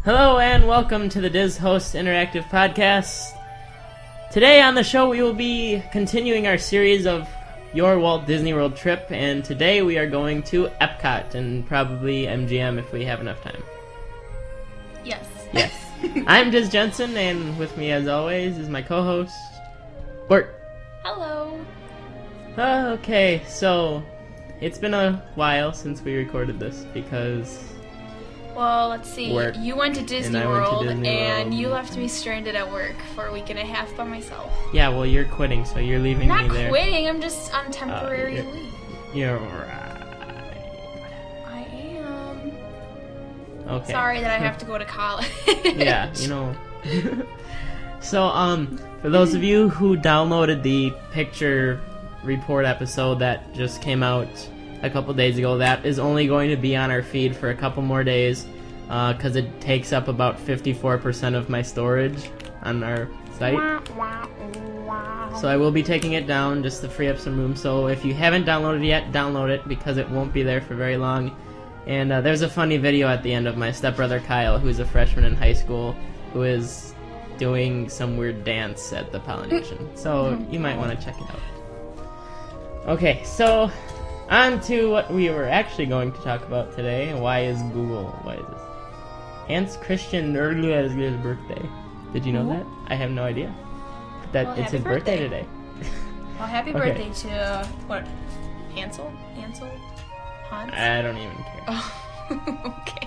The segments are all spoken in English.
Hello and welcome to the Diz Host Interactive Podcast. Today on the show we will be continuing our series of Your Walt Disney World Trip, and today we are going to Epcot and probably MGM if we have enough time. Yes. Yes. I'm Diz Jensen, and with me as always is my co-host, Bert. Hello. Okay, so it's been a while since we recorded this because... Well, let's see. Work. You went to Disney And I went to World, Disney and World. you left me stranded at work for a week and a half by myself. Yeah, well, you're quitting, so you're leaving Not me there. quitting, I'm just on temporary you're- leave. You're right. I am. Okay. Sorry that I have to go to college. Yeah, you know. So, for those of you who downloaded the picture report episode that just came out a couple days ago, that is only going to be on our feed for a couple more days, because it takes up about 54% of my storage on our site. So I will be taking it down just to free up some room. So if you haven't downloaded it yet, download it because it won't be there for very long. And there's a funny video at the end of my stepbrother Kyle, who's a freshman in high school, who is doing some weird dance at the Polynesian. So you might want to check it out. Okay, so on to what we were actually going to talk about today. Why is Google? Why is this? Hans Christian Nerl's birthday. Did you know that? I have no idea. That Well, it's happy his birthday birthday. today. Well, happy Okay. birthday to, what, Hansel? Hans? I don't even care. Oh, okay.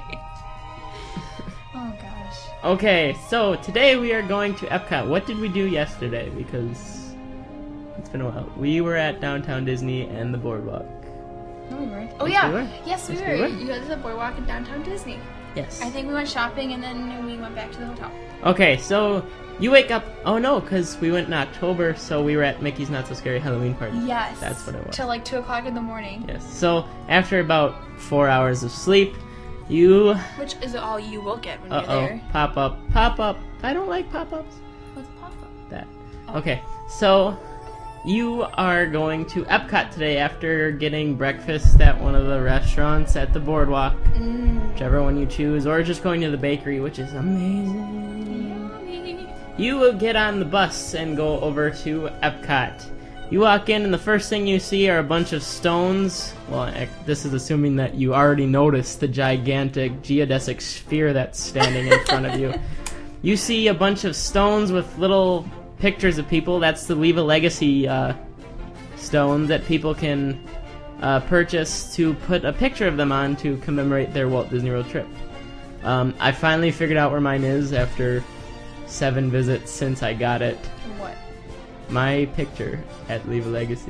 Oh, gosh. Okay, so today we are going to Epcot. What did we do yesterday? Because it's been a while. We were at Downtown Disney and the Boardwalk. No, we weren't. Oh, Yes, yeah. we were. Yes, we Yes, were. we were. You guys at the boardwalk in downtown Disney. Yes. I think we went shopping and then we went back to the hotel. Okay, so you wake up. Oh no, because we went in October, so we were at Mickey's Not So Scary Halloween Party. Yes. That's what it was. Till like 2 o'clock in the morning. Yes. So after about 4 hours of sleep, you Which is all you will get when you're there. pop up. I don't like pop-ups. What's pop-up? That. Oh. Okay, so you are going to Epcot today after getting breakfast at one of the restaurants at the Boardwalk, whichever one you choose, or just going to the bakery, which is amazing. Yummy. You will get on the bus and go over to Epcot. You walk in and the first thing you see are a bunch of stones. Well, this is assuming that you already noticed the gigantic geodesic sphere that's standing in front of you. You see a bunch of stones with little pictures of people. That's the Leave a Legacy stones that people can purchase to put a picture of them on to commemorate their Walt Disney World trip. I finally figured out where mine is after 7 visits since I got it. What? My picture at Leave a Legacy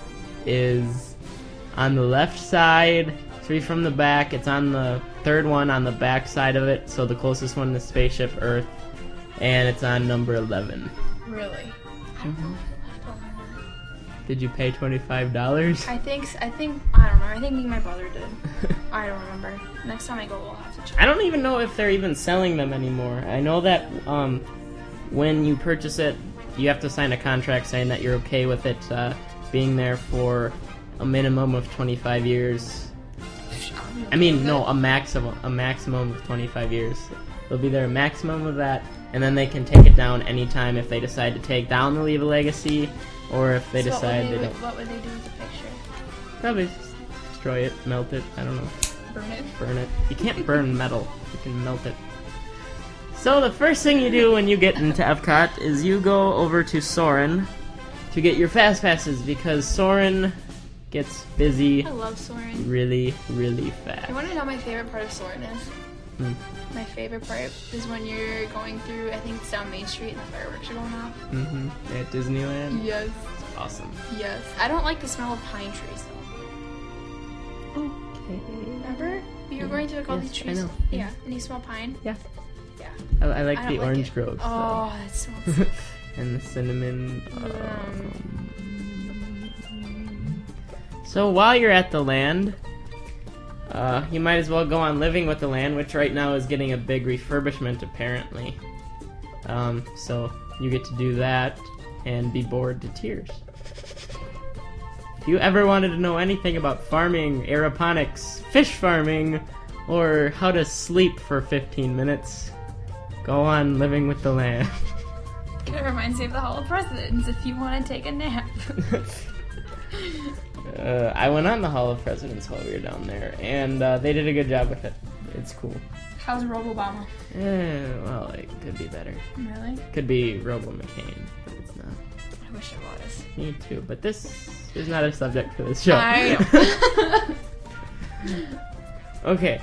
is on the left side, 3 from the back. It's on the third one on the back side of it, so the closest one is Spaceship Earth, and it's on number 11. Really? I don't know. Did you pay $25? I think, I don't remember. I think me and my brother did. I don't remember. Next time I go, we'll have to check. I don't even know if they're even selling them anymore. I know that when you purchase it, you have to sign a contract saying that you're okay with it being there for a minimum of 25 years. I mean, no, a maximum of 25 years. They'll be there a maximum of that, and then they can take it down anytime if they decide to take down the Leave a Legacy, or if they decide they don't. What would they do with the picture? Probably destroy it, melt it, I don't know. Burn it? Burn it. You can't burn metal. You can melt it. So the first thing you do when you get into Epcot is you go over to Soarin' to get your Fast Passes, because Soarin' gets busy I love Soarin'. really, really fast. You want to know my favorite part of Soarin' is? Hmm. My favorite part is when you're going through, I think it's down Main Street and the fireworks are going off. Mm-hmm. At Disneyland. Yes. It's awesome. Yes. I don't like the smell of pine trees though. Okay. Remember? We were going to all these Yes, I trees. know. Yeah. And you smell pine? Yeah. Yeah. I like I the don't like orange it. groves. Oh, that smells. Though. And the cinnamon. So while you're at the land, you might as well go on Living with the Land, which right now is getting a big refurbishment, apparently. So you get to do that and be bored to tears. If you ever wanted to know anything about farming, aeroponics, fish farming, or how to sleep for 15 minutes. Go on living with the land. It reminds me of the Hall of Presidents if you want to take a nap. I went on the Hall of Presidents while we were down there, and they did a good job with it. It's cool. How's Robo Obama? Well, it could be better. Really? Could be Robo McCain, but it's not. I wish it was. Me too, but this is not a subject for this show. I know. Okay.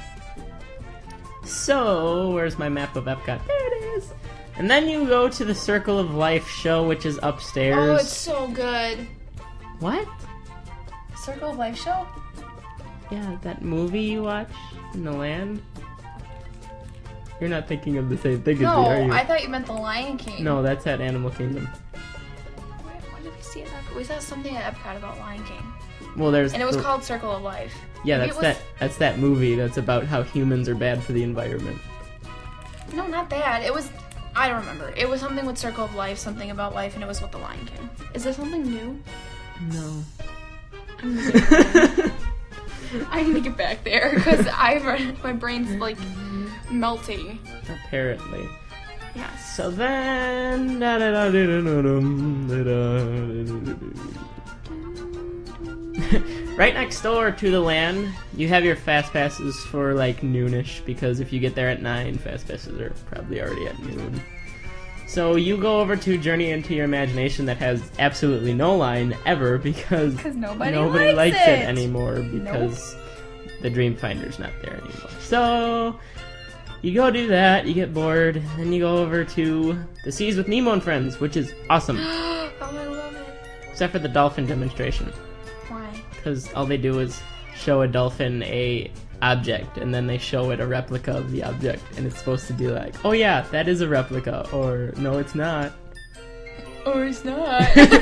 So, where's my map of Epcot? There it is! And then you go to the Circle of Life show, which is upstairs. Oh, it's so good. What? Circle of Life show? Yeah, that movie you watch in the land? You're not thinking of the same thing as me, are you? No, I thought you meant The Lion King. No, that's at Animal Kingdom. What did we see at Epcot? We saw something at Epcot about Lion King. Well, there's... And it was called Circle of Life. Yeah, Maybe that's that movie that's about how humans are bad for the environment. No, not that. It was... I don't remember. It was something with Circle of Life, something about life, and it was with The Lion King. Is there something new? No. I need to get back there, because my brain's, like, melting. Apparently. Yes. So then... Right next door to the land, you have your fast passes for like noonish, because if you get there at 9, fast passes are probably already at noon. So you go over to Journey into Your Imagination that has absolutely no line ever, because nobody likes it anymore, because the Dreamfinder's not there anymore. So you go do that, you get bored, then you go over to the Seas with Nemo and Friends, which is awesome. Oh, I love it. Except for the dolphin demonstration. Why? Because all they do is show a dolphin a object, and then they show it a replica of the object, and it's supposed to be like, oh yeah, that is a replica, or no, it's not. Or it's not.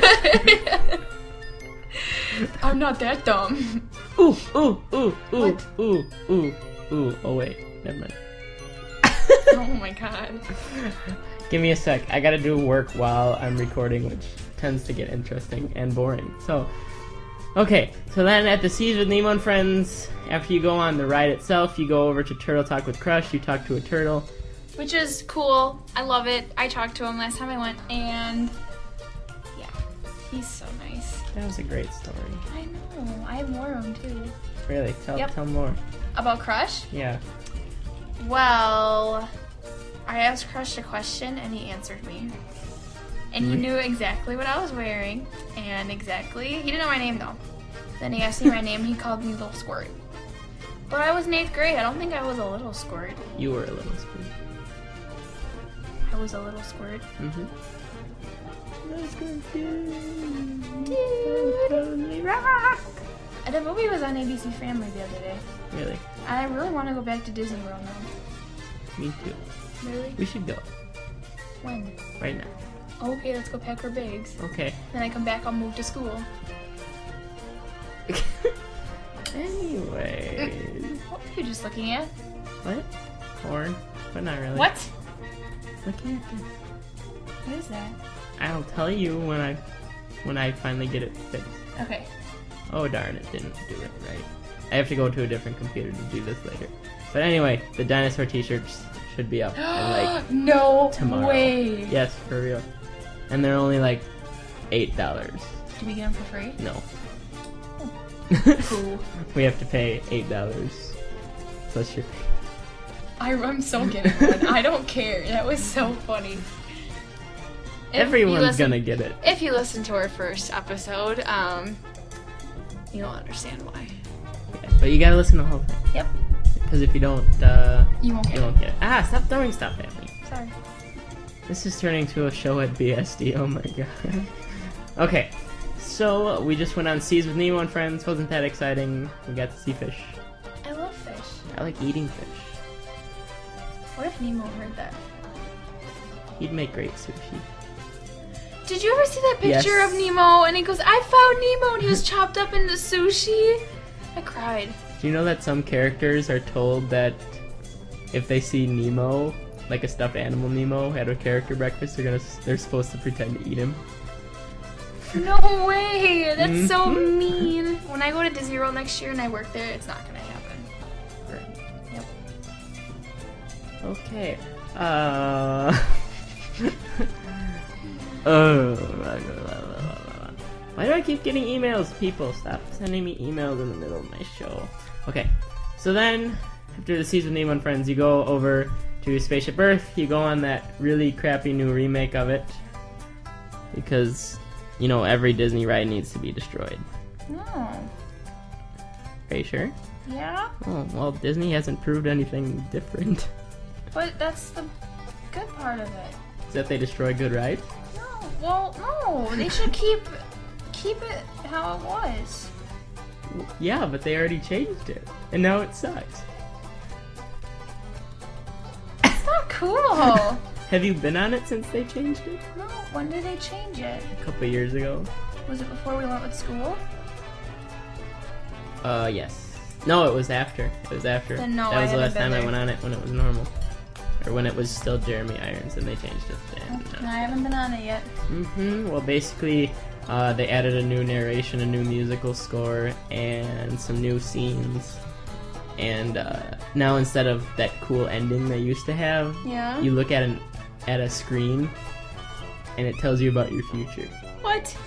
I'm not that dumb. Ooh, ooh, ooh, ooh, What? ooh, ooh, ooh. Oh wait, never mind. Oh my god. Give me a sec. I gotta do work while I'm recording, which tends to get interesting and boring. So, okay. So then at the Seas with Nemo and Friends, after you go on the ride itself, you go over to Turtle Talk with Crush. You talk to a turtle. Which is cool. I love it. I talked to him last time I went, and yeah, he's so nice. That was a great story. I know. I have more of them too. Really? Yep. Tell more. About Crush? Yeah. Well, I asked Crush a question, and he answered me. And he knew exactly what I was wearing, and exactly... He didn't know my name, though. Then he asked me my name, he called me Little Squirt. But I was in 8th grade. I don't think I was a little squirt. You were a little squirt. I was a little squirt. Mm-hmm. Totally rock! And the movie was on ABC Family the other day. Really? And I really want to go back to Disney World now. Me too. Really? We should go. When? Right now. Okay, let's go pack our bags. Okay. Then I come back, I'll move to school. Anyways. What were you just looking at? What? Porn? But not really. What? Looking at this. What is that? I'll tell you when I finally get it fixed. Okay. Oh darn, it didn't do it right. I have to go to a different computer to do this later. But anyway, the dinosaur t-shirts should be up in like No tomorrow. way. Yes, for real. And they're only like $8. Do we get them for free? No. Cool. We have to pay $8 plus your fee. I'm so getting one. I don't care. That was so funny. Everyone's gonna get it. If you listen to our first episode, you'll understand why. Yeah, but you gotta listen to the whole thing. Yep. Because if you don't, You won't you get won't get it. Ah, stop throwing stuff at me. it. Sorry. This is turning to a show at BSD, oh my god. Okay, so we just went on Seas with Nemo and Friends. Wasn't that exciting? We got to see fish. I love fish. I like eating fish. What if Nemo heard that? He'd make great sushi. Did you ever see that picture Yes. of Nemo? And he goes, I found Nemo, and he was chopped up into sushi. I cried. Do you know that some characters are told that if they see Nemo, like a stuffed animal Nemo, at a character breakfast, they're supposed to pretend to eat him? No way! That's so Mhm. mean. When I go to Disney World next year and I work there, it's not gonna happen. Right. Yep. Okay. Why do I keep getting emails? People, stop sending me emails in the middle of my show. Okay, so then, after the Season 1 Friends, you go over to Spaceship Earth. You go on that really crappy new remake of it. Because, you know, every Disney ride needs to be destroyed. No. Are you sure? Yeah? Oh, well, Disney hasn't proved anything different. But that's the good part of it. Is that they destroy good rides? No. Well, no. They should keep it how it was. Yeah, but they already changed it. And now it sucks. It's not cool. Have you been on it since they changed it? No. When did they change it? A couple years ago. Was it before we went with school? Yes. No, it was after. It was after. Then no, that was I the last haven't time been I there. went on it, when it was normal. Or when it was still Jeremy Irons and they changed it. And I haven't been on it yet. Well, basically, they added a new narration, a new musical score, and some new scenes. And now instead of that cool ending they used to have, Yeah? you look at a screen, and it tells you about your future. What?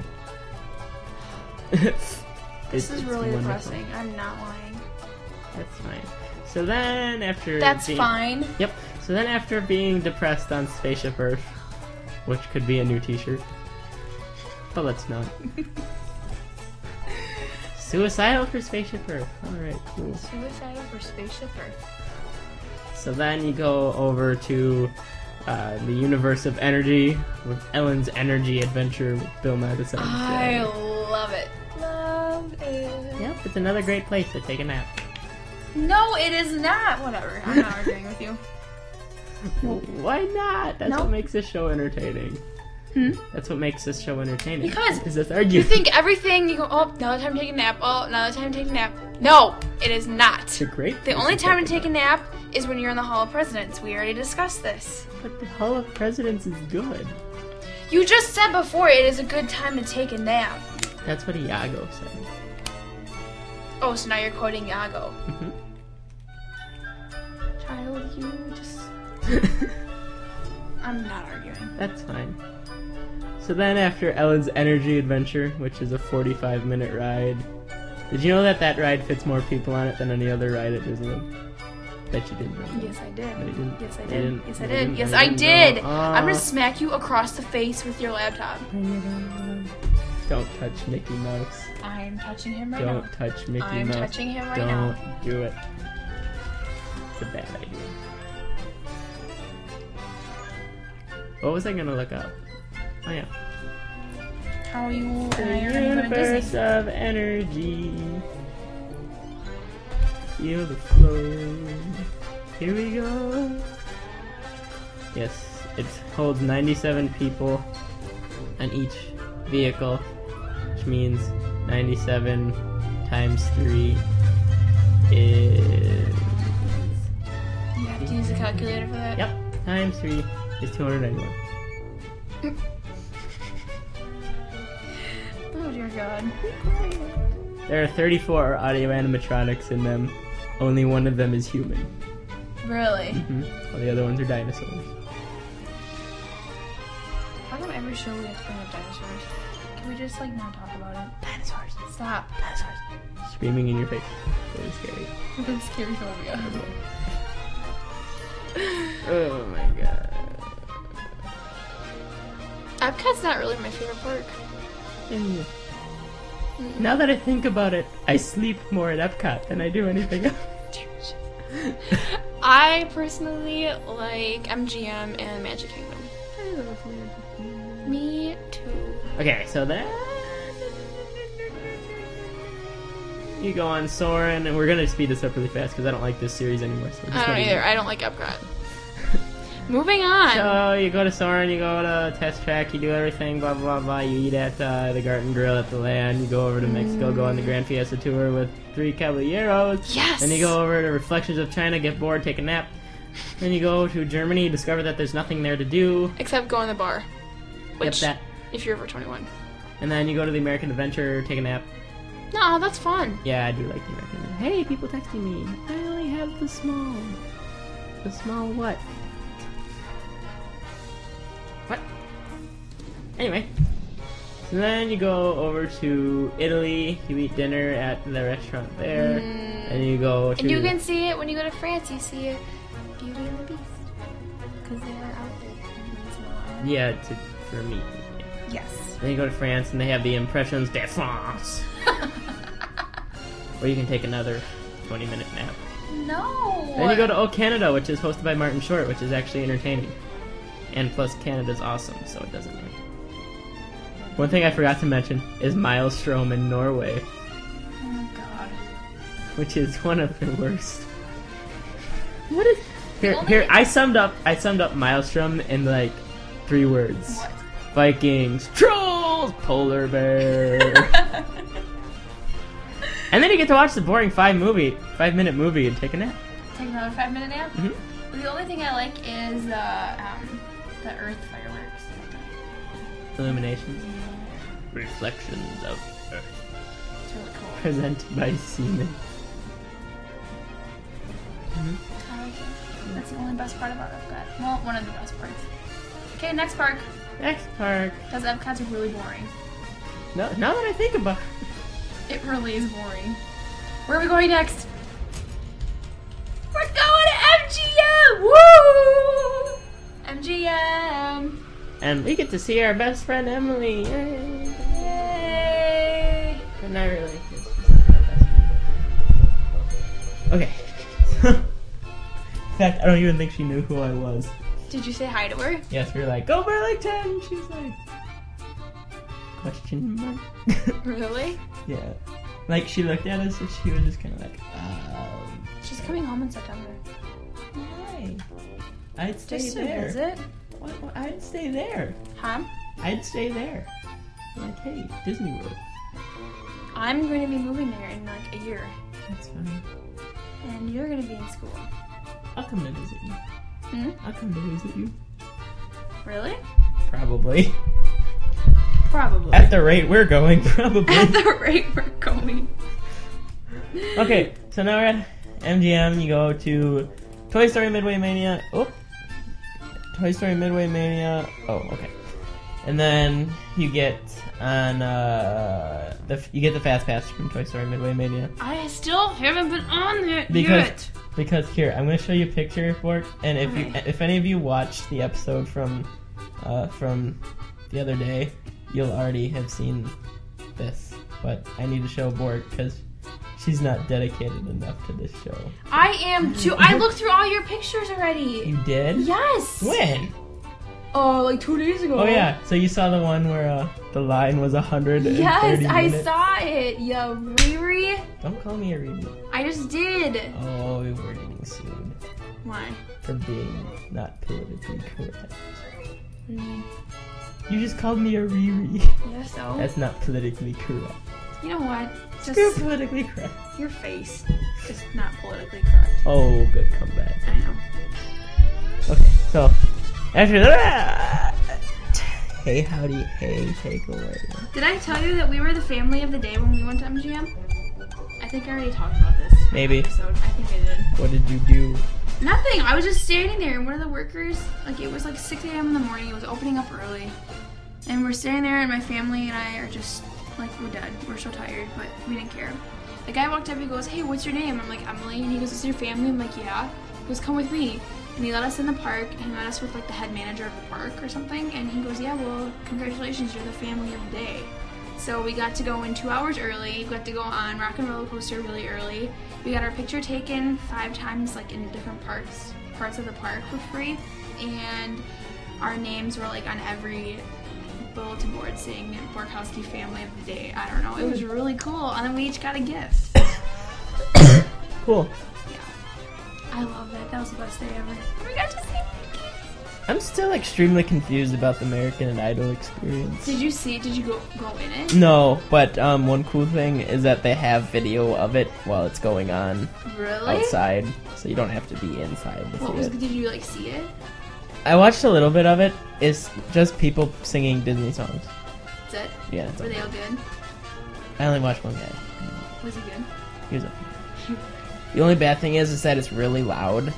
This is really wonderful. depressing. I'm not lying. That's fine. So then, after That's being- fine. Yep. So then, after being depressed on Spaceship Earth, which could be a new T-shirt, but let's not. Suicidal for Spaceship Earth. All right, cool. Suicidal for Spaceship Earth. So then you go over to the universe of energy with Ellen's Energy Adventure with Bill Nye the Science I Guy. love it. Love it. Yep, it's another great place to take a nap. No, it is not. Whatever. I'm not arguing with you. Why not? That's No. what makes this show entertaining. Hmm? That's what makes this show entertaining. Because is this You argument. think everything, you go, oh, another time to take a nap. Oh, another time to take a nap. No, it is not. It's a great The place only time to take a nap. nap is when you're in the Hall of Presidents. We already discussed this. But the Hall of Presidents is good. You just said before it is a good time to take a nap. That's what Iago said. Oh, so now you're quoting Iago. Mhm. Child, you just... I'm not arguing. That's fine. So then after Ellen's Energy Adventure, which is a 45-minute ride, did you know that ride fits more people on it than any other ride at Disneyland? Bet you didn't know that. Yes, I did. No, you didn't. Yes, I You did. didn't. Yes, I You did. didn't. Yes, You I didn't did. know. I'm gonna smack you across the face with your laptop. Don't touch Mickey Mouse. I'm touching him right Don't now. touch Mickey I'm Mouse. touching him right Don't now. do it. It's a bad idea. What was I gonna look up? Oh yeah. How are you and The I are gonna go to universe Disney. of energy. Feel the flow. Here we go. Yes, it holds 97 people on each vehicle, which means 97 times 3 is... You have to use a calculator for that? Yep, times 3 is 291. Oh dear God. There are 34 audio animatronics in them. Only one of them is human. Really? All the other ones are dinosaurs. How come every show we have to bring up dinosaurs? Can we just like not talk about it? Dinosaurs. Stop. Dinosaurs. Screaming in your face. Really scary. I'm scared for me. Oh my god. Epcot's not really my favorite park. Yeah. Now that I think about it, I sleep more at Epcot than I do anything else. I personally like MGM and Magic Kingdom. Me too. Okay, so then you go on Soarin', and we're gonna speed this up really fast because I don't like this series anymore. So I don't either. I don't like Epcot. Moving on. So you go to Soarin', you go to Test Track, you do everything, blah blah blah. You eat at the Garden Grill at the Land. You go over to Mexico, go on the Grand Fiesta Tour with 3 Caballeros. Yes. Then you go over to Reflections of China, get bored, take a nap. Then you go to Germany, discover that there's nothing there to do. Except go in the bar. Which, Yep, that. if you're over 21. And then you go to the American Adventure, take a nap. No, that's fun. Yeah, I do like the American Adventure. Hey, people texting me. I only have the small. A small what? What? Anyway. So then you go over to Italy, you eat dinner at the restaurant there, and you go to... And you can see it when you go to France, you see Beauty and the Beast. Because they are out there. Yeah, for me. Yes. Then you go to France, and they have the Impressions de France. Or you can take another 20-minute nap. No! Then you go to O Canada, which is hosted by Martin Short, which is actually entertaining. And plus, Canada's awesome, so it doesn't matter. One thing I forgot to mention is Maelstrom in Norway, Oh, God. which is one of the worst. What is... Only- Here, I summed up Maelstrom in, like, 3 words. What? Vikings, trolls, polar bear. And then you get to watch the boring 5-minute movie and take a nap. Take another 5-minute nap? Mm-hmm. The only thing I like is the Earth fireworks. Illuminations. Reflections of Earth. It's really cool. Presented by Seaman. I like it. That's the only best part about Epcot. Well, one of the best parts. Okay, next park. Next park. Because Epcot's really boring. No, now that I think about it. It really is boring. Where are we going next? We're going to MGM! Woo! MGM! And we get to see our best friend Emily. Yay. Yay! But not really. It's just our best friend. Okay. In fact, I don't even think she knew who I was. Did you say hi to her? Yes, we were like, go Burlington! She's like... Question mark? Really? Yeah. Like, she looked at us and she was just kind of like, She's coming home in September. Why? I'd stay Just to there. visit? What? I'd stay there. Huh? I'd stay there. Like, hey, Disney World. I'm going to be moving there in like a year. That's fine. And you're going to be in school. I'll come to visit you. Hmm? I'll come to visit you. Really? Probably. Probably. At the rate we're going, probably. At the rate we're going. Okay, so now we're at MGM. You go to Toy Story Midway Mania. Oh. Toy Story Midway Mania. Oh, okay. And then you get on you get the Fast Pass from Toy Story Midway Mania. I still haven't been on it Because here, I'm going to show you a picture for it, and Okay. if any of you watched the episode from the other day, you'll already have seen this. But I need to show Bork because she's not dedicated enough to this show. I am too. I looked through all your pictures already. You did? Yes. When? Oh, like 2 days ago. Oh yeah. So you saw the one where the line was 130 Yes, I minutes? saw it. Yeah, Riri. Don't call me a Riri. I just did. Oh, we were getting sued Why? for being not politically correct. Mm, You just called me a Riri. yeah, so. That's not politically correct. You know what? Screw Just politically correct. your face is not politically correct. Oh, good comeback. I know. Okay, so after that, hey howdy, hey takeaway. Did I tell you that we were the family of the day when we went to MGM? I think I already talked about this. Maybe. Episode. I think I did. What did you do? Nothing. I was just standing there, and one of the workers, like, it was like 6 a.m. in the morning. It was opening up early. And we're standing there, and my family and I are just, like, we're dead. We're so tired, but we didn't care. The guy walked up, he goes, hey, what's your name? I'm like, Emily. And he goes, is your family? I'm like, yeah. He goes, come with me. And he let us in the park, and he met us with, like, the head manager of the park or something. And he goes, yeah, well, congratulations, you're the family of the day. So we got to go in 2 hours early. We got to go on Rock and Roller Coaster really early. We got our picture taken 5 times, like in different parts of the park for free, and our names were like on every bulletin board saying Borkowski Family of the Day. I don't know. It was really cool, and then we each got a gift. Cool. Yeah, I love that. That was the best day ever. We got to see Mickey. I'm still extremely confused about the American Idol experience. Did you see it? Did you go in it? No, but one cool thing is that they have video of it while it's going on Really? outside, so you don't have to be inside to What see was? it. Did you like see it? I watched a little bit of it. It's just people singing Disney songs. That's it. Yeah, that's Were they all. all good? I only watched one guy. Was he good? He was okay. The only bad thing is that it's really loud.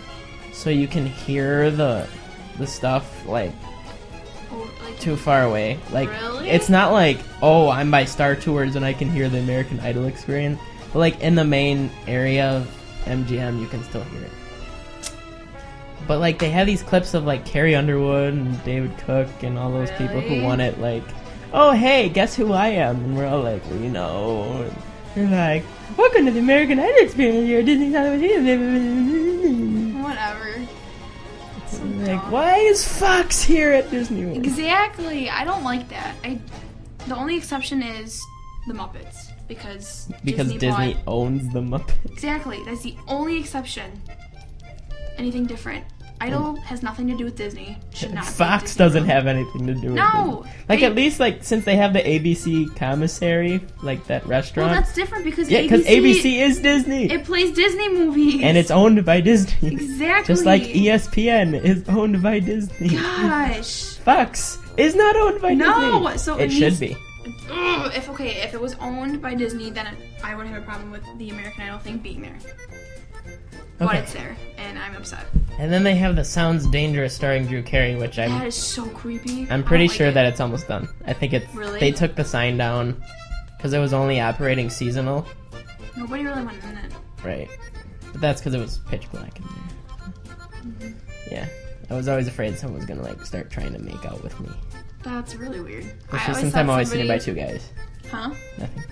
so you can hear the stuff like Oh, like, too far away. Like Really? it's not like, oh, I'm by Star Tours and I can hear the American Idol experience. But like in the main area of MGM, you can still hear it. But like they have these clips of like Carrie Underwood and David Cook and all those people who Really? won it. Like, oh hey, guess who I am? And we're all like, well, you know. And they're like, welcome to the American Idol experience here at Disney's Hollywood. whatever. So Like, dumb. why is Fox here at Disney World? Exactly. I don't like that. The only exception is the Muppets because Because Disney bought- owns the Muppets. Exactly. That's the only exception. Anything different. Idol has nothing to do with Disney. Should not. be Fox Disney doesn't World. have anything to do with No. Disney. Like They- at least like since they have the ABC commissary, like that Well, restaurant. that's different because Yeah, because ABC is Disney, it plays Disney movies and it's owned by Disney. exactly Just like ESPN is owned by Disney. Gosh. Fox is not owned by No, Disney. so it it should needs- be. Ugh, if it was owned by Disney, then I would have a problem with the American Idol thing being there. But Okay. it's there, and I'm upset. And then they have the Sounds Dangerous starring Drew Carey, which That I'm is so creepy. I'm I pretty don't sure like that it. it's almost done. I think it's Really? they took the sign down because it was only operating seasonal, Nobody really went in it. right? But that's because it was pitch black in there. Mm-hmm. Yeah, I was always afraid someone was gonna like start trying to make out with me. That's really weird. Especially I since thought I'm always sitting by somebody- two guys. Huh? Nothing.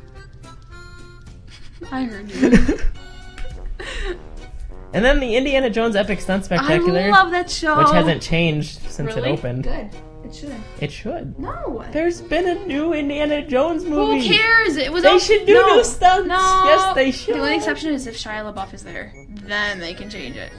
I heard you. And then the Indiana Jones Epic Stunt Spectacular, I love that show. which hasn't changed since Really? it opened. Good. It should. It should. No. There's been a new Indiana Jones movie. Who cares? It was. They all- should do no. new stunts. No. Yes, they should. The only exception is if Shia LaBeouf is there, then they can change it.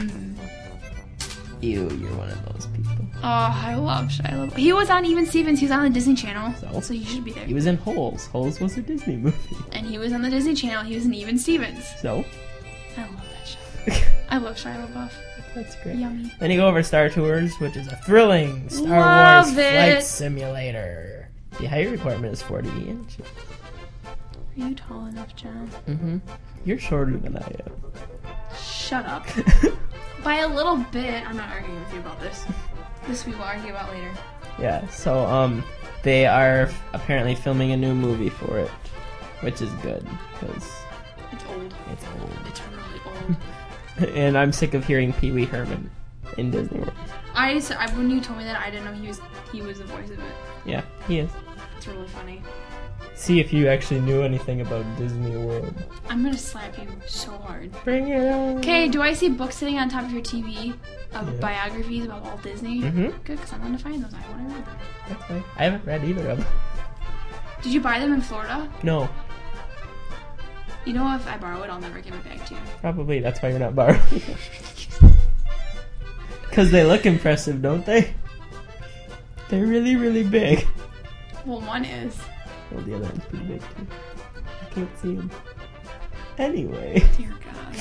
Ew, you're one of those people. Oh, I love Shia LaBeouf. He was on Even Stevens. He was on the Disney Channel, So? so you should be there. He was in Holes. Holes was a Disney movie. And he was on the Disney Channel. He was in Even Stevens. So, I love that show. I love Shia LaBeouf. that's great. Yummy. Then you go over Star Tours, which is a thrilling Star Love Wars it. flight simulator. The height requirement is 40 inches. Are you tall enough, John? Mm-hmm. You're shorter than I Shut up. am. By a little bit. I'm not arguing with you about this. This we will argue about later. Yeah, so, they are apparently filming a new movie for it, which is good, because It's old. it's old. It's really old. And I'm sick of hearing Pee Wee Herman in Disney World. When you told me that, I didn't know he was the voice of it. Yeah, he is. It's really funny. See if you actually knew anything about Disney World. I'm gonna slap you so hard. Bring it on. Okay, do I see books sitting on top of your TV of Yeah. biographies about Walt Disney? Mm-hmm. Good, because I want to find those. I want to read them. That's fine. I haven't read either of them. Did you buy them in Florida? No, You know, if I borrow it, I'll never give it back to you. probably that's why you're not borrowing it. Because they look impressive, don't they? They're really, really big. Well, one is. Well, the other one's pretty big too. I can't see them. Anyway, Dear God.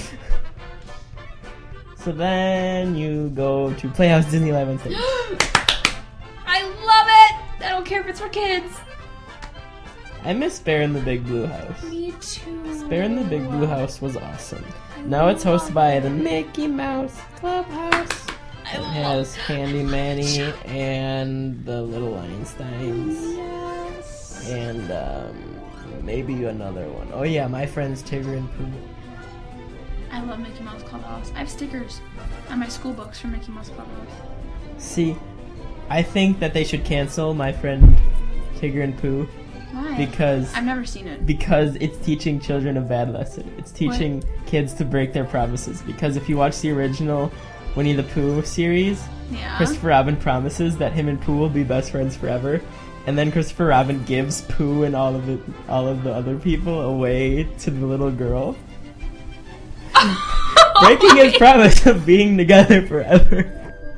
so then you go to Playhouse Disney Live on stage. I love it! I don't care if it's for kids. I miss Bear in the Big Blue House. Me too. Bear in the Big Blue House was awesome. Now it's hosted by the Mickey Mouse Clubhouse. It has Handy Manny and the Little Einsteins. Yes. And maybe another one. Oh yeah, my friends Tigger and Pooh. I love Mickey Mouse Clubhouse. I have stickers on my school books for Mickey Mouse Clubhouse. See, I think that they should cancel my friend Tigger and Pooh Why? because I've never seen it. it's teaching children a bad lesson. It's teaching kids to break their promises. Because if you watch the original Winnie the Pooh series, Yeah. Christopher Robin promises that him and Pooh will be best friends forever, and then Christopher Robin gives Pooh and all of the other people away to the little girl, breaking his promise of being together forever.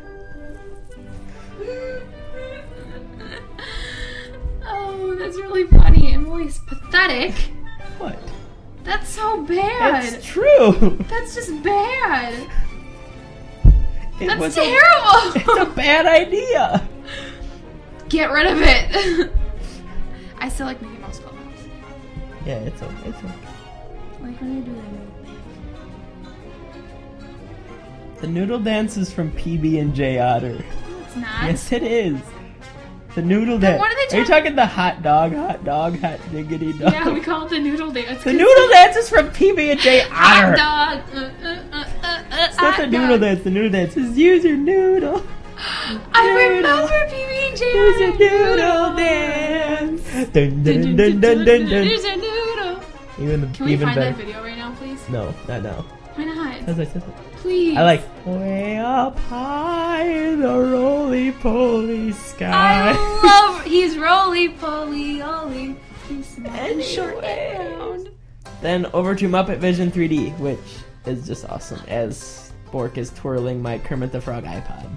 Oh, that's really funny and really pathetic. What? That's so bad. It's true. That's just bad. It That's was terrible. It's a bad idea. Get rid of it. I still like Mickey Mouse Clubhouse. Yeah, it's okay. Like when they do that. The noodle dance is from PB&J Otter. No, it's not. Yes, it is. The noodle dance. what are they Are you talking the hot dog, hot diggity dog? Yeah, we call it the noodle dance. The noodle dance is from PB&J Otter. Hot dog. It's not the noodle dance. The noodle dance is use your noodle. I remember PB&J. Use your noodle dance. Dun, dun, dun, dun, dun, dun. There's a noodle. Can we find that video right now, please? No, not now. Why not? As I said, Please. I like way up high in the roly-poly sky. I love. He's roly-poly, oly. He's Anyway. short and round. Then over to Muppet Vision 3D, which is just awesome, as Bork is twirling my Kermit the Frog iPod.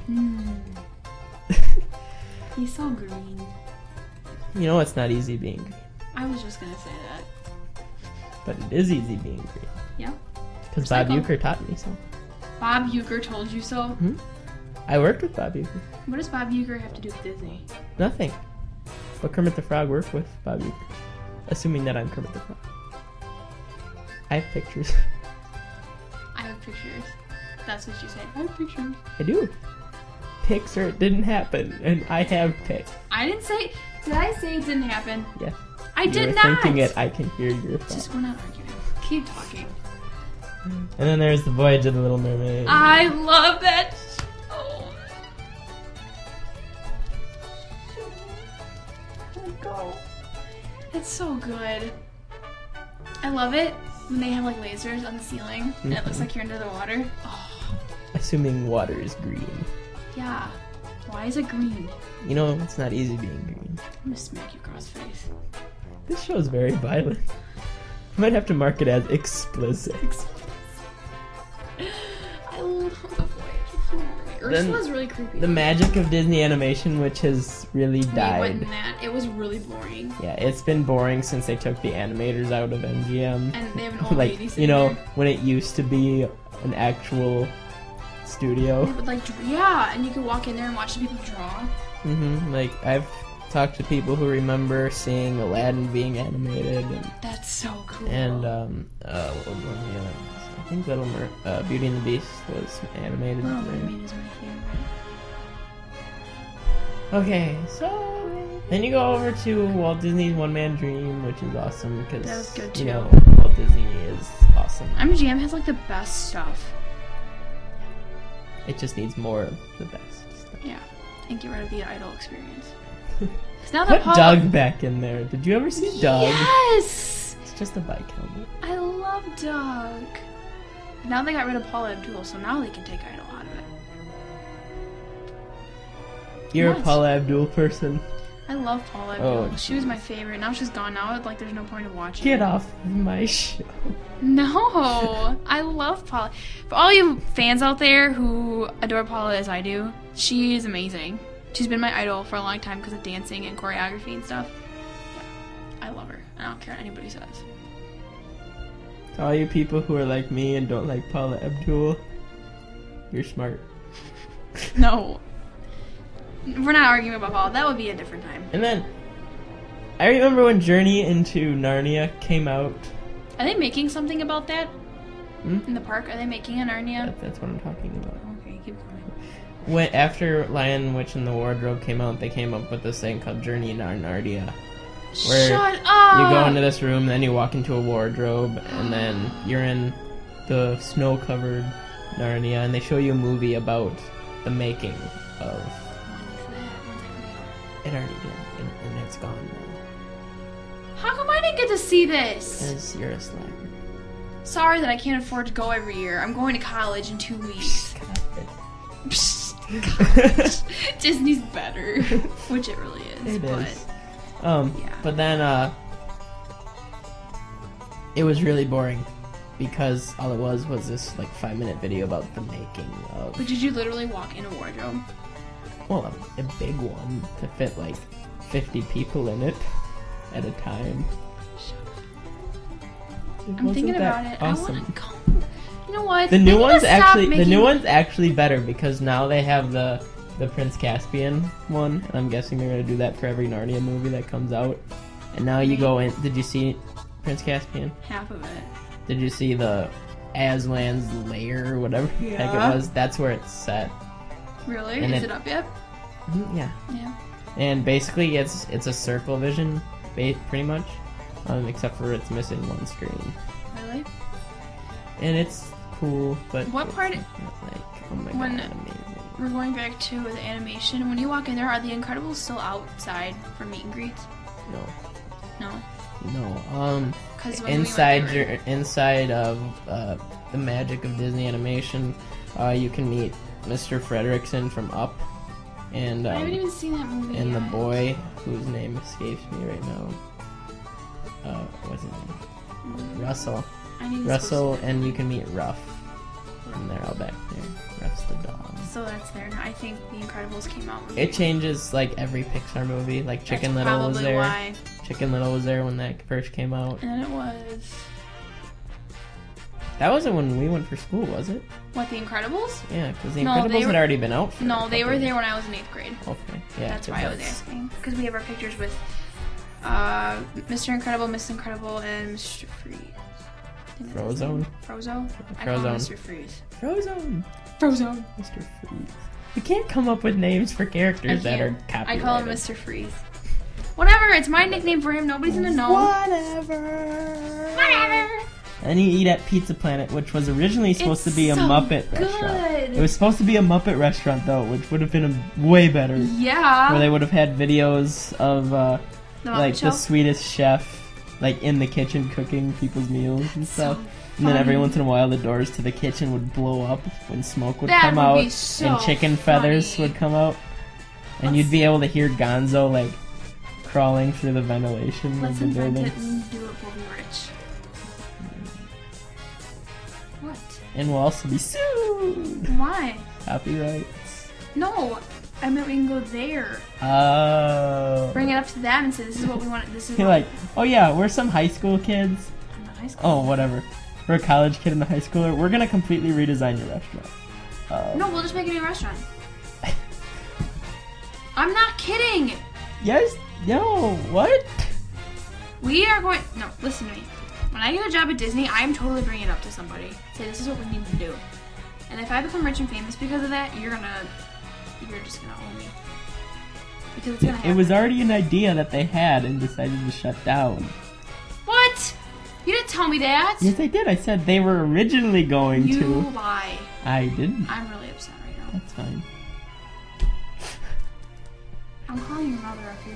He's so green. You know it's not easy being green, I was just gonna say that. but it is easy being green. Yeah. Because Bob Recycle. Uecker taught me so. Bob Uecker told you so. I worked with Bob Uecker. What does Bob Uecker have to do with Disney? Nothing. But Kermit the Frog worked with Bob Uecker. Assuming that I'm Kermit the Frog. I have pictures. I have pictures. That's what you say. I have pictures. I do. Pics or it didn't happen, and I have pics. I didn't say. Did I say it didn't happen? Yeah. I You're did not. thinking it. I can hear your thoughts. Just we're not arguing. Keep talking. And then there's the Voyage of the Little Mermaid. I love that show. Go. It's so good. I love it when they have like lasers on the ceiling and it looks like you're under the water. Oh, Assuming water is green. yeah. Why is it green? You know, it's not easy being green. I'm gonna smack you across the face. This show is very violent. I might have to mark it as explicit. I love the voyage. Ursula's really creepy. The magic of Disney animation, which has really It wasn't died. that. It was really boring. Yeah, it's been boring since they took the animators out of MGM. And they have an old Like, lady sitting you know, there. when it used to be an actual studio. They would, like, yeah, and you could walk in there and watch the people draw. Like, I've talked to people who remember seeing Aladdin being animated, That's so cool. and what was one of the other ones? I think Beauty and the Beast was animated. Little Mermaid is my favorite. Okay, so then you go over to Walt Disney's One Man Dream, which is awesome because That was good, you too. know Walt Disney is awesome. MGM has like the best stuff. It just needs more of the best stuff. Yeah, and get rid of the Idol experience. 'Cause now that Put Paul, Doug back in there. Did you ever see Doug? yes, It's just a bike helmet. I love Doug. Now they got rid of Paula Abdul, so now they can take Idol out of it. You're What? a Paula Abdul person. I love Paula Abdul. Oh, She was my favorite. Now she's gone. Now like there's no point of watching. Get off of my show. No, I love Paula. For all you fans out there who adore Paula as I do, she is amazing. She's been my idol for a long time because of dancing and choreography and stuff. Yeah, I love her. I don't care what anybody says. To all you people who are like me and don't like Paula Abdul, you're smart. No, we're not arguing about Paula. That would be a different time. And then, I remember when Journey into Narnia came out. Are they making something about that Hmm? in the park? Are they making a Narnia? That's what I'm talking about. Okay, keep going. When after Lion, Witch, and the Wardrobe came out, they came up with this thing called Journey into Narnia. Where Shut up! You go into this room, then you walk into a wardrobe, and then you're in the snow-covered Narnia, and they show you a movie about the making of. When is that? When's that coming out? It already did, and it's gone now. How come I didn't get to see this? Because you're a slacker. Sorry that I can't afford to go every year. I'm going to college in 2 weeks. Disney's better, which it really is. It but is. yeah. But then, it was really boring because all it was this like 5-minute video about the making of. But did you literally walk in a wardrobe? Well, a big one to fit like 50 people in it at a time. I'm thinking about it. Awesome. I want to go. You know what? The They new need to one's stop actually making- the new one's actually better because now they have the Prince Caspian one, and I'm guessing they're gonna do that for every Narnia movie that comes out. And now you go in. Did you see Prince Caspian? half of it. Did you see the Aslan's lair or whatever the heck Yeah. it was. That's where it's set. Really? And Is it- it up yet? Yeah. Yeah. And basically, it's a circle vision, pretty much, except for it's missing one screen. Really? And it's cool, but What it's part- not like, oh my when- god, amazing. We're going back to the animation. When you walk in there, are the Incredibles still outside for meet and greets? No, No. Because inside of the magic of Disney animation, you can meet Mr. Fredricksen from Up, and I haven't even seen that movie and the yet. boy whose name escapes me right now. What's his name? Russell. I need to Russell, and you can meet Ruff. And they're all back there. Ruff's the dog. So that's there now. I think The Incredibles came out. when- It changes like every Pixar movie. Like Chicken That's Little was probably there. Why. Chicken Little was there when that first came out. And it was That wasn't when we went for school, was it? what, The Incredibles? Yeah, because The No, Incredibles they were- had already been out. For No, a they were couple there when I was in 8th grade. Okay, yeah. That's 'cause why I was asking. Because we have our pictures with Mr. Incredible, Miss Incredible, and Mr. Freeze. I think that's his Frozone? name. Frozo? I call him Frozone. Mr. Freeze. Frozone. Frozone. Mr. Freeze. We can't come up with names for characters that are I copyrighted. call him Mr. Freeze. Whatever, it's my nickname for him. Nobody's gonna know. Whatever. Whatever. And you eat at Pizza Planet, which was originally supposed to be a so Muppet good. restaurant. It was supposed to be a Muppet restaurant, though, which would have been way better. Yeah. Where they would have had videos of, The Muppet like, Show? the Swedish chef, like, in the kitchen cooking people's meals and stuff. So And then every funny. once in a while, the doors to the kitchen would blow up when smoke would That come would out, be so and chicken feathers funny. would come out, and you'd be able to hear Gonzo like crawling through the ventilation Let's of the invent building. it and do it. We'll be rich. What? And we'll also be sued. Why? Copyrights. No, I meant we can go there. Oh. Bring it up to them and say, this is what we want. This is You're what like, oh yeah, we're some high school kids. I'm not high school. Oh, whatever. We're a college kid and a high schooler. We're gonna completely redesign your restaurant. No, we'll just make a new restaurant. I'm not kidding. Yes? No. What? We are going. No, listen to me. When I get a job at Disney, I am totally bringing it up to somebody. Say, this is what we need to do. And if I become rich and famous because of that, you're just gonna own me. Because it's gonna happen. It was already an idea that they had and decided to shut down. What? You didn't tell me that. Yes, I did. I said they were originally going You to. lie. I didn't. I'm really upset right now. That's fine. I'm calling your mother up here.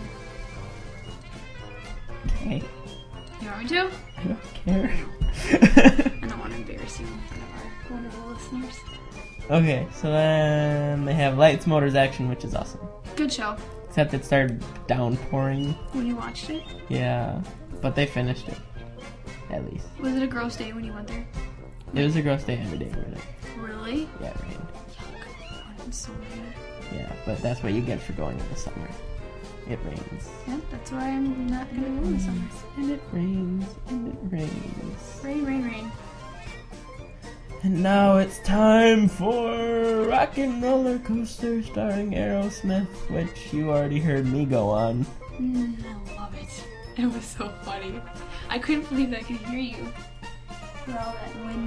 Okay. You want me to? I don't care. I don't want to embarrass you in front of our wonderful listeners. Okay, so then they have Lights, Motors, Action, which is awesome. Good show. Except it started downpouring. When you watched it, Yeah. But they finished it. At least. was it a gross day when you went there? It was a gross day every day. Really? Yeah, it rained. I'm so mad. Yeah, but that's what you get for going in the summer. It rains. Yeah, that's why I'm not gonna go in the summer. And it rains. And it rains. Rain, rain, rain. And now it's time for Rockin' Roller Coaster starring Aerosmith, which you already heard me go on. I love it. It was so funny. I couldn't believe that I could hear you. Through all that wind.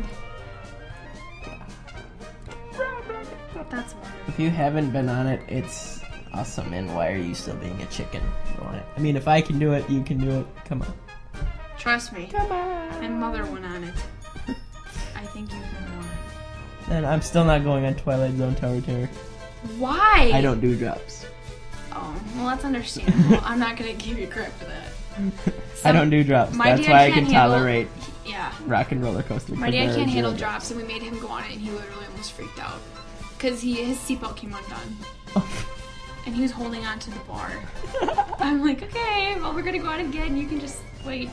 That's wonderful. If you haven't been on it, it's awesome. And why are you still being a chicken on it? I mean, if I can do it, you can do it. Come on. Trust me. Come on. My mother went on it. I think you can more. And I'm still not going on Twilight Zone Tower Terror. Why? I don't do drops. Oh, well, that's understandable. I'm not gonna give you crap for that. I don't do drops. my That's dad why I can't can handle- tolerate Yeah. Rock and Roller Coaster. My 'cause dad there can't are handle zero drops, and we made him go on it, and he literally almost freaked out. Because his seatbelt came undone. And he was holding on to the bar. I'm like, okay, well, we're gonna go on again. You can just wait.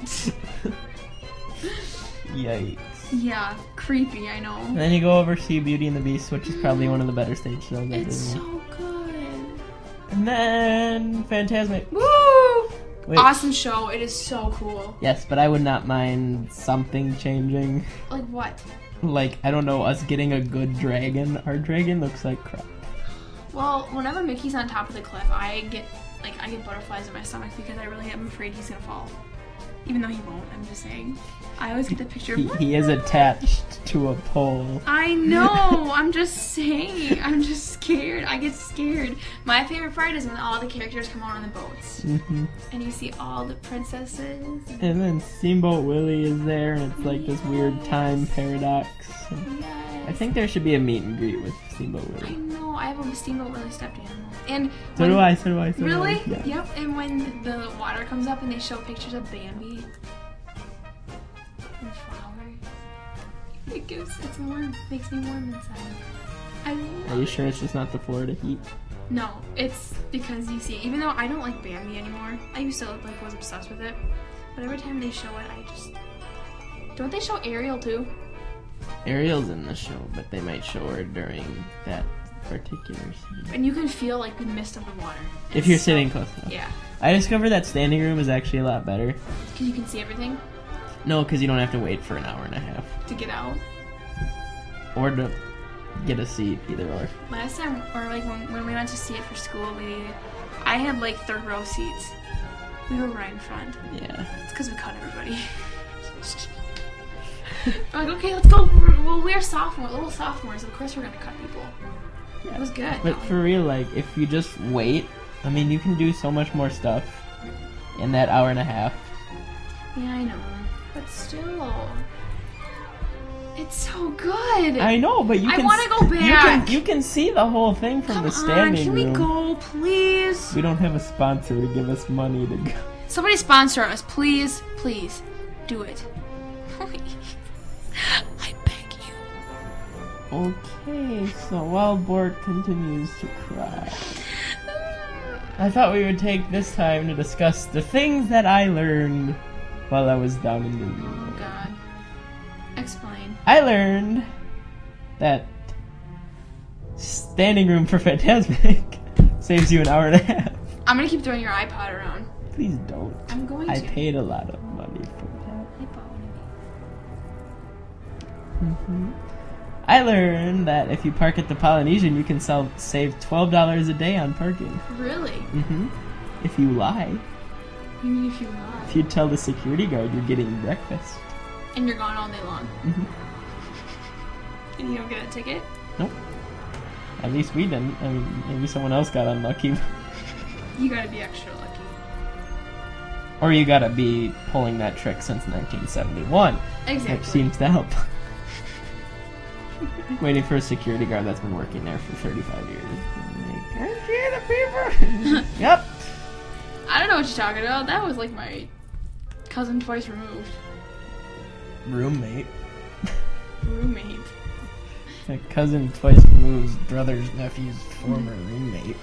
Yikes. Yeah, creepy, I know. And then you go over see Beauty and the Beast, which is probably one of the better stage shows at It's Disney. so good. And then Fantasmic. Woo! Wait. Awesome show. It is so cool. Yes, but I would not mind something changing. Like what? Like, I don't know, us getting a good dragon. Our dragon looks like crap. Well, whenever Mickey's on top of the cliff, I get butterflies in my stomach because I really am afraid he's gonna fall. Even though he won't, I'm just saying. I always get the picture of He is attached to a pole. I know. I'm just saying. I'm just scared. I get scared. My favorite part is when all the characters come out on the boats. Hmm. And you see all the princesses. And then Steamboat Willie is there, and it's like this weird time paradox. Yes. I think there should be a meet and greet with Steamboat I Willie. know. I have a Steamboat Willie stuffed animal. And So do I. So do I. Really? Yeah. Yep. And when the water comes up and they show pictures of Bambi and Flower, it's warm. Makes me warm inside. I love Are you sure it's just not the Florida heat? No, it's because you see, even though I don't like Bambi anymore, I used to was obsessed with it. But every time they show it, I just don't they show Ariel too? Ariel's in the show, but they might show her during that particular scene. And you can feel like the mist of the water. If you're sitting close enough. Yeah, I discovered that standing room is actually a lot better. because you can see everything No, because you don't have to wait for an hour and a half. to get out. Or to get a seat, either or. Last time, or like when we went to see it for school, I had like third row seats. We were right in front. Yeah. It's because we cut everybody. We're like, okay, let's go. Well, we're little sophomores. Of course, we're gonna cut people. It was good. But for real, like, if you just wait, I mean, you can do so much more stuff in that hour and a half. Yeah, I know. But still, it's so good. I know, but you I can... wanna go back. You can see the whole thing from Come the standing on, can room. we go, please? We don't have a sponsor to give us money to go. Somebody sponsor us, please. Please, do it. I beg you. Okay, so while Bort continues to cry, I thought we would take this time to discuss the things that I learned while I was down in Disney Oh World. God. Explain. I learned that standing room for Fantasmic saves you an hour and a half. I'm gonna keep throwing your iPod around. Please don't. I'm going I to. paid a lot of money for that. I learned that if you park at the Polynesian, you can save $12 a day on parking. Really? If you lie. You mean if you lie? If you tell the security guard you're getting breakfast. And you're gone all day long. Mhm. And you don't get a ticket? Nope. At least we didn't. I mean, maybe someone else got unlucky. You gotta be extra lucky. Or you gotta be pulling that trick since 1971. Exactly. Which seems to help. Waiting for a security guard that's been working there for 35 years. Like, I see the people! Yep. I don't know what you're talking about. That was like my cousin twice removed. Roommate. Roommate. My cousin twice removed brother's nephew's former roommate.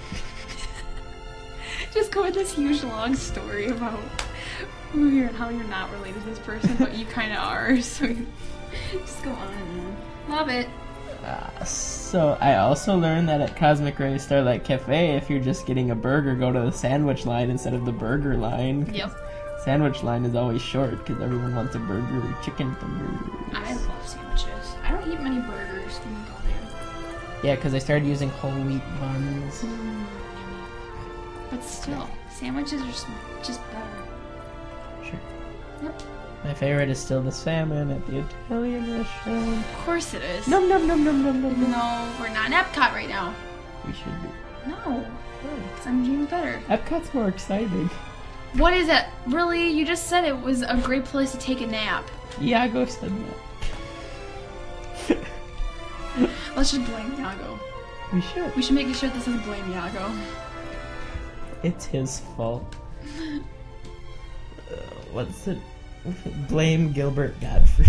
Just go with this huge long story about who you're and how you're not related to this person, but you kind of are. So just go on and on. Love it. So I also learned that at Cosmic Ray Starlight Cafe, if you're just getting a burger, go to the sandwich line instead of the burger line. Yep. Sandwich line is always short because everyone wants a burger or chicken fingers. I love sandwiches. I don't eat many burgers when we go there. Yeah, because I started using whole wheat buns. But still, sandwiches are just better. Sure. Yep. My favorite is still the salmon at the Italian restaurant. Of course it is. Num num num num num num. No, we're not in Epcot right now. We should be. No, because I'm doing better. Epcot's more exciting. What is it? Really? You just said it was a great place to take a nap. Iago said that. Let's just blame Iago. We should. We should make a shirt that says blame Iago. It's his fault. What's it? Blame Gilbert Godfrey.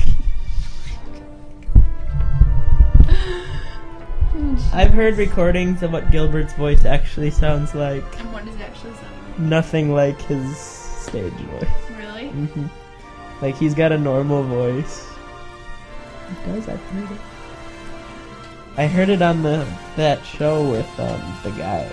I've heard recordings of what Gilbert's voice actually sounds like. And what does it actually sound like? Nothing like his stage voice. Really? Like he's got a normal voice. He does, I've heard it. I heard it on that show with the guy.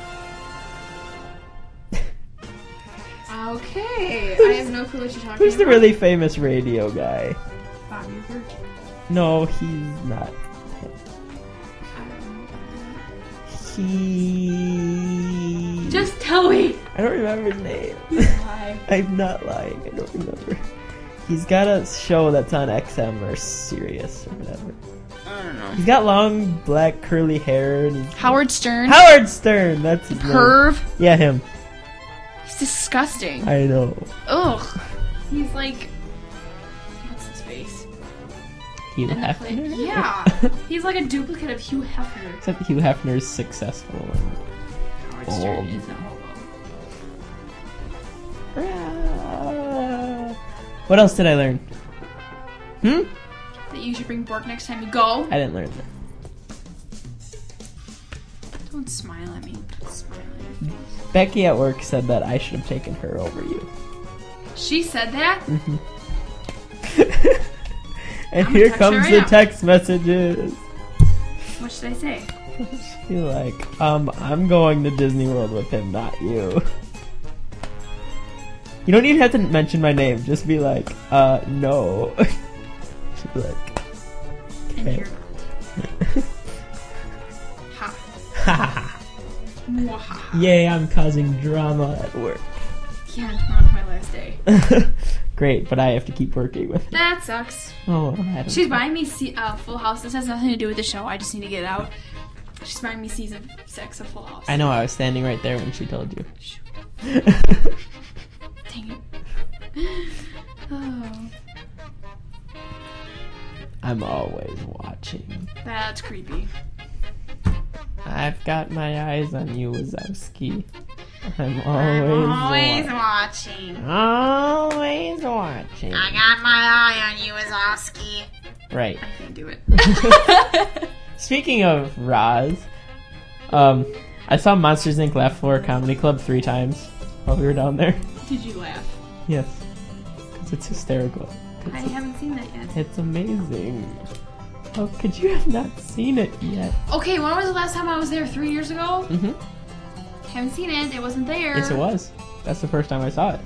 Okay, I have no clue what you're talking Who's the about. really famous radio guy? Bob Uecker? No, he's not. I don't know. He Just tell me. I don't remember his name. Why? I'm not lying. I don't remember. He's got a show that's on XM or Sirius or whatever. I don't know. He's got long, black, curly hair. And he's... Howard Stern. Howard Stern! That's his name. Perv. Yeah, him. He's disgusting. I know. Ugh. He's like... What's his face? Hugh In the Hefner? play- Yeah. He's like a duplicate of Hugh Hefner. Except Hugh Hefner's successful. Howard Stern Old. is a hobo. What else did I learn? That you should bring Bork next time you go. I didn't learn that. Don't smile at me. Don't smile at your face. Becky at work said that I should have taken her over you. She said that? And I'm here gonna text her comes right the now. text messages. What should I say? She's like, I'm going to Disney World with him, not you. You don't even have to mention my name. Just be like, no. She'd be like, And okay. you're not. Ha. Mwahaha. Yay, I'm causing drama at work. Yeah, tomorrow's my last day. Great, but I have to keep working with it. That sucks. Oh, I don't She's buying me Full House. This has nothing to do with the show. I just need to get it out. She's buying me season 6 of Full House. I know, I was standing right there when she told you. Dang it. Oh, I'm always watching. that's creepy. I've got my eyes on you, Wazowski. I'm I'm always watching. always watching. I got my eye on you, Wazowski. Right. I can't do it. Speaking of Roz, I saw Monsters Inc. Laugh Floor Comedy Club 3 times while we were down there. Did you laugh? Yes. Because it's hysterical. I haven't seen that yet. It's amazing. How could you have not seen it yet? Okay, when was the last time I was there? 3 years ago? Mm-hmm. Haven't seen it. It wasn't there. Yes, it was. That's the first time I saw it.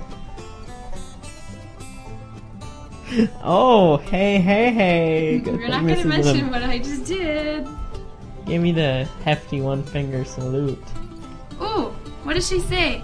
Oh, hey. Good You're not thing going this to is mention what I just did. Give me the hefty one finger salute. Ooh, what did she say?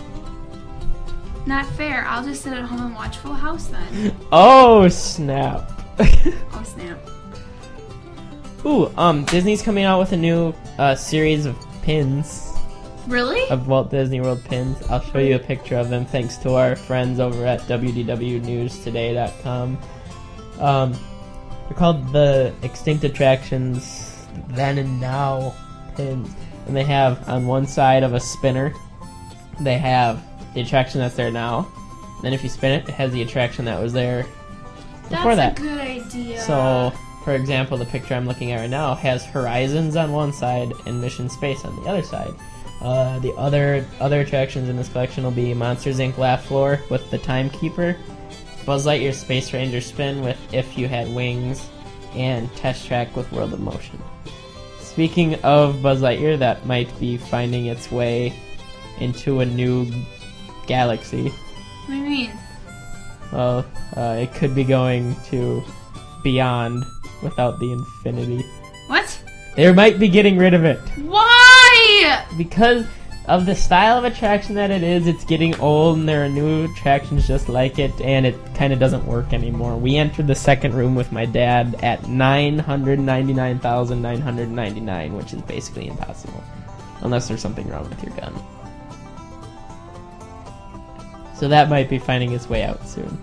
Not fair. I'll just sit at home and watch Full House then. Oh, snap. Oh, snap. Ooh, Disney's coming out with a new series of pins. Really? Of Walt Disney World pins. I'll show you a picture of them thanks to our friends over at wdwnewstoday.com. They're called the Extinct Attractions Then and Now pins. And they have on one side of a spinner, they have the attraction that's there now. Then if you spin it, it has the attraction that was there before That's that. a good idea. So, for example, the picture I'm looking at right now has Horizons on one side and Mission Space on the other side. The other attractions in this collection will be Monsters Inc. Laugh Floor with the Timekeeper, Buzz Lightyear Space Ranger Spin with If You Had Wings, and Test Track with World of Motion. Speaking of Buzz Lightyear, that might be finding its way into a new galaxy. What do you mean? Well, it could be going to Beyond without the Infinity. What? They might be getting rid of it. Why? Because of the style of attraction that it is, it's getting old and there are new attractions just like it, and it kind of doesn't work anymore. We entered the second room with my dad at 999,999, which is basically impossible. Unless there's something wrong with your gun. So that might be finding its way out soon.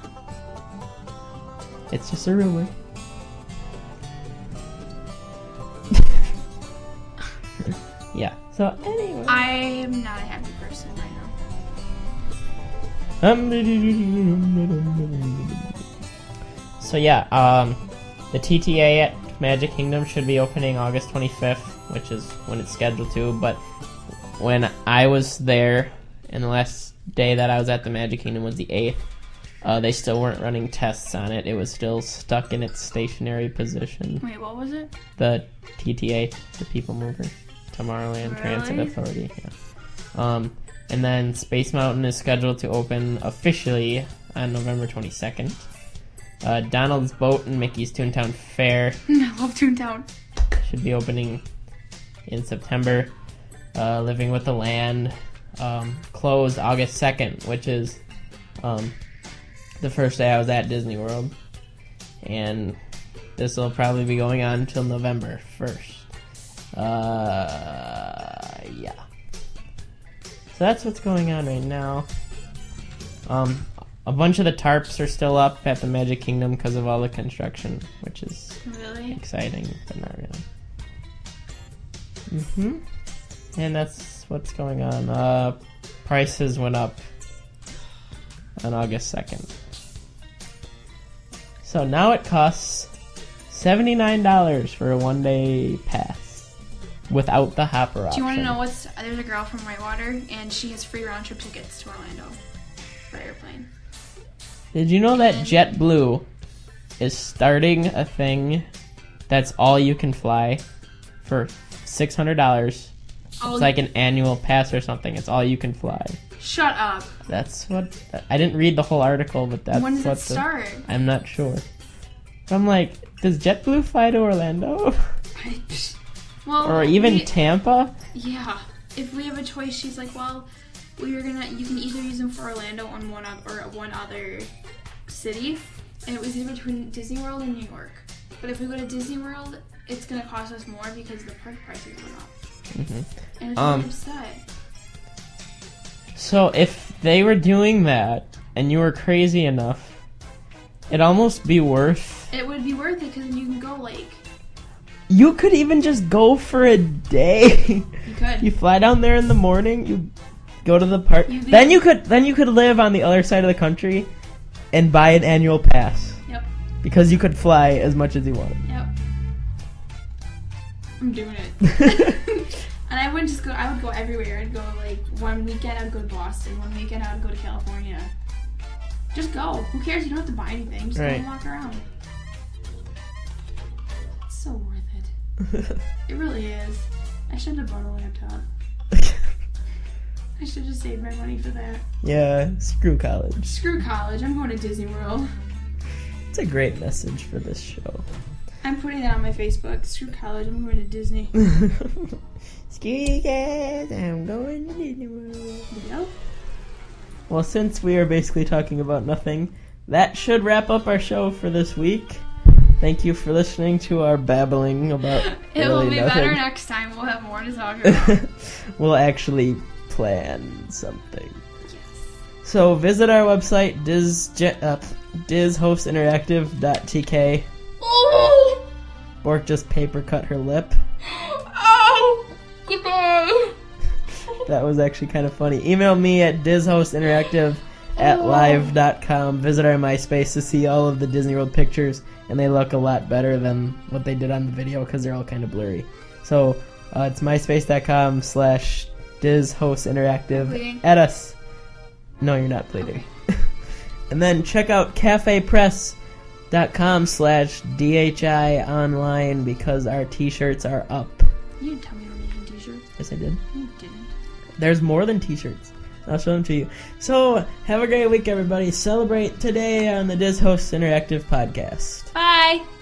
It's just a rumor. Yeah. So anyway. I'm not a happy person right now. So yeah, the TTA at Magic Kingdom should be opening August 25th, which is when it's scheduled to, but when I was there, and the last day that I was at the Magic Kingdom was the 8th, they still weren't running tests on it. It was still stuck in its stationary position. Wait, what was it? The TTA, the People Mover, Tomorrowland Transit Really? Authority, yeah. And then Space Mountain is scheduled to open officially on November 22nd. Donald's Boat and Mickey's Toontown Fair I love Toontown. should be opening in September. Living with the Land closed August 2nd, which is the first day I was at Disney World. And this will probably be going on until November 1st. Yeah. So that's what's going on right now. A bunch of the tarps are still up at the Magic Kingdom because of all the construction, which is Really? exciting, but not really. And that's what's going on. Prices went up on August 2nd. So now it costs $79 for a one-day pass without the hopper option. Do you want to know there's a girl from Whitewater, and she has free round-trip tickets to Orlando by airplane. Did you know that JetBlue is starting a thing that's all you can fly for $600? It's like an annual pass or something. It's all you can fly. Shut up. That's what... I didn't read the whole article, but that's When does what it start? I'm not sure. So I'm like, does JetBlue fly to Orlando? Well, or even Tampa? Yeah. If we have a choice, she's like, well, you can either use them for Orlando or one other city, and it was in between Disney World and New York. But if we go to Disney World, it's gonna cost us more because the park prices went up. And it's really upset. So if they were doing that and you were crazy enough, it'd almost be worth. It would be worth it because then you can go You could even just go for a day. You could. You fly down there in the morning. You go to the park. Then you could live on the other side of the country and buy an annual pass. Yep. Because you could fly as much as you wanted. Yep. I'm doing it. And I wouldn't just go. I would go everywhere. I'd go one weekend I would go to Boston. One weekend I would go to California. Just go. Who cares? You don't have to buy anything. Just go and walk around. It's so worth it. It really is. I shouldn't have bought a laptop. I should have saved my money for that. Yeah, screw college. Screw college. I'm going to Disney World. It's a great message for this show. I'm putting that on my Facebook. Screw college. I'm going to Disney. Screw you guys. I'm going to Disney World. Yep. Well, since we are basically talking about nothing, that should wrap up our show for this week. Thank you for listening to our babbling about It will be nothing. better next time. We'll have more to talk about. We'll actually plan something. Yes. So visit our website, dizhostinteractive.tk. Oh! Bork just paper cut her lip. Oh! Goodbye! That was actually kind of funny. Email me at dizhostinteractive@live.com. Visit our MySpace to see all of the Disney World pictures, and they look a lot better than what they did on the video because they're all kind of blurry. So it's myspace.com/dizhostinteractive. Add us. No, you're not pleading. Okay. And then check out cafepress.com/DHI online because our t-shirts are up. You didn't tell me you were making t-shirts. Yes, I did. You didn't. There's more than t-shirts. I'll show them to you. So, have a great week, everybody. Celebrate today on the Diz Hosts Interactive Podcast. Bye!